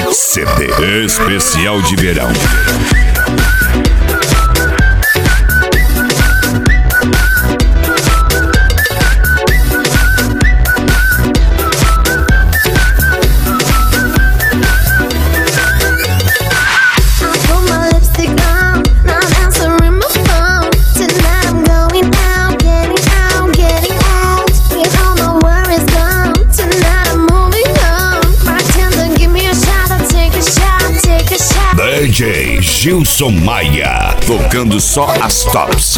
CD especial de verão. DJ Gilson Maia, tocando só as tops.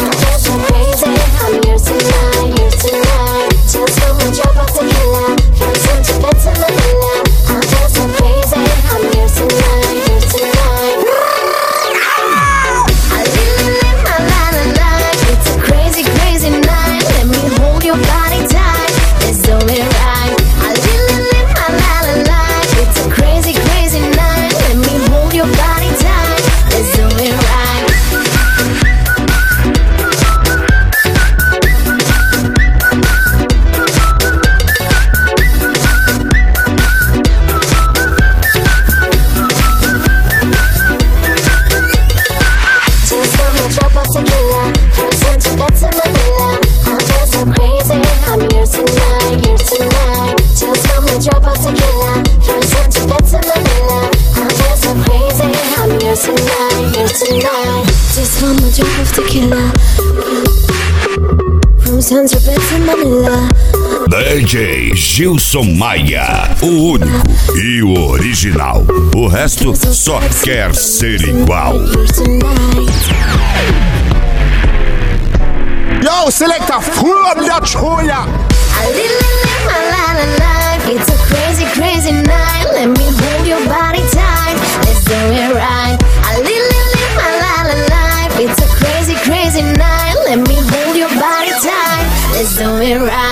Just one more drop of tequila from Saint-Tropez to Manila. DJ Gilson Maia, o único e o original. O resto só quer ser igual. Yo, selector, full up that choya. I live my life. It's a crazy, crazy night. Let me hold your body tight. Let's do it right. I live my life. It's a crazy, crazy night. Let me hold your body tight. Let's do it right.